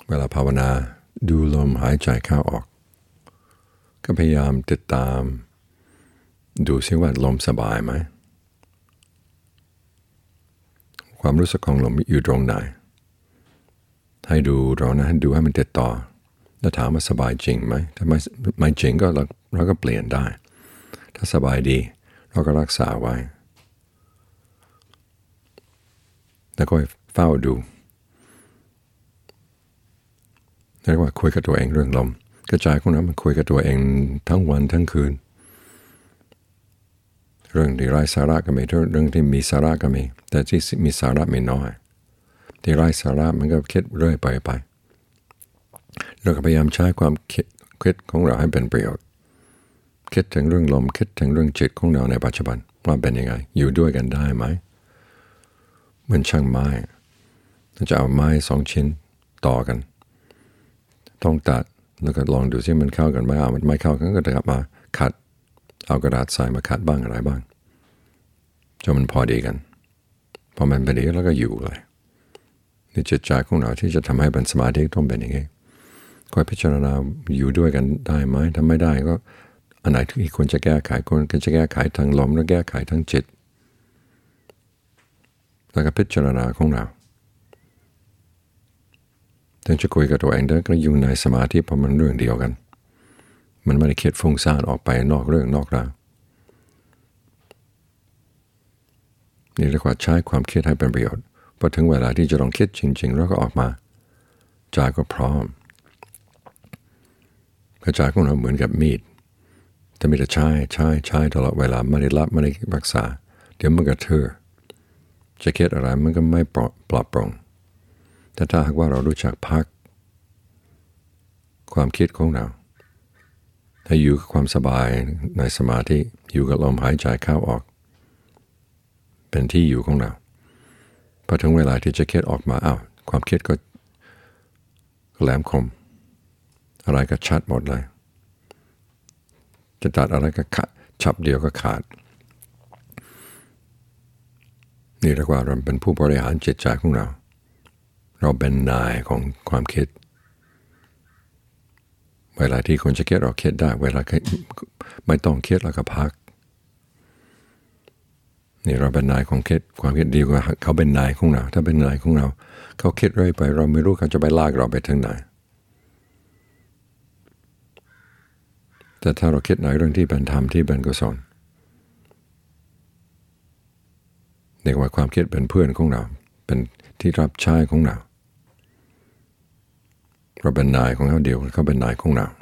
เวลาภาวนาดูลมหายใจเข้าออกก็พยายามติดตามดูซิว่าลมสบายไหมความรู้สึกของลมอยู่ตรงไหนให้ดูเรานะให้ดูให้มันติดต่อแล้วถามว่าสบายจริงไหมถ้าไม่จริงก็เราก็เปลี่ยนได้ถ้าสบายดีเราก็รักษาไว้แล้วก็เฝ้าดูเรียกว่าคุยกับตัวเองเรื่องลมกระจายของนั้นมันคุยกับตัวเองทั้งวันทั้งคืนเรื่องที่ไร้สาระก็มีเรื่องที่มีสาระก็มีแต่ที่มีสาระไม่น้อยที่ไร้สาระมันก็คิดเรื่อยไปเราก็พยายามใช้ความคิดของเราให้เป็นประโยชน์คิดถึงเรื่องลมคิดถึงเรื่องจิตของเราในปัจจุบันว่าเป็นยังไงอยู่ด้วยกันได้ไหมเหมือนช่างไม้จะเอาไม้2 ชิ้นต่อกันต้องตัดแล้วก็ลองดูซิมันเข้ากันไหมมันไม่เข้ากันก็กลับมาขัดเอากระดาษทรายมาขัดบ้างอะไรบ้างจนมันพอดีกันพอมันพอดีแล้วก็อยู่เลยนี่จิตใจของเราที่จะทำให้เป็นสมาธิต้องเป็นอย่างนี้คอยพิจารณาอยู่ด้วยกันได้ไหมถ้าไม่ได้ก็อันไหนที่ควรจะแก้ไขควรจะแก้ไขทางลมแล้วแก้ไขทางจิตแล้วก็พิจารณาของเราถึงจะคุยกับตัวเองได้ก็อยู่ในสมาธิเพราะมันเรื่องเดียวกันมันไม่ได้คิดฟุ้งซ่านออกไปนอกเรื่องนอกราวนี่เรียกว่าใช้ความคิดให้เป็นประโยชน์พอถึงเวลาที่จะต้องคิดจริงๆแล้วก็ออกมาใจก็พร้อมกระจายของเราเหมือนกับมีดแต่ไม่ได้ใช้ตลอดเวลาไม่ได้รับไม่ได้รักษาเดี๋ยวมันก็ทื่อจะคิดอะไรมันก็ไม่ปลอดโปร่งแต่ถ้าหากว่าเรารู้จักพักความคิดของเราถ้าอยู่กับความสบายในสมาธิอยู่กับลมหายใจเข้าออกเป็นที่อยู่ของเราพอถึงเวลาที่จะคิดออกมาความคิดก็แหลมคมอะไรก็ชัดหมดเลยจะตัดอะไรก็ฉับเดียวก็ขาดนี่เรียกว่าเราเป็นผู้บริหารจิตใจของเราเราเป็นนายของความคิดเวลาที่คนจะคิดเราคิดได้เวลาไม่ต้องคิดเราก็พักนี่เราเป็นนายของคิดความคิดดีกว่าเขาเป็นนายของเราถ้าเป็นนายของเราเขาคิดเรื่อยไปเราไม่รู้เขาจะไปลากเราไปถึงไหนแต่ถ้าเราคิดในเรื่องที่เป็นธรรมที่เป็นกุศลเรียกว่าความคิดเป็นเพื่อนของเราเป็นที่รับใช้ของเราเราเป็นนายของเขาเดียวเขาเป็นนายของเรา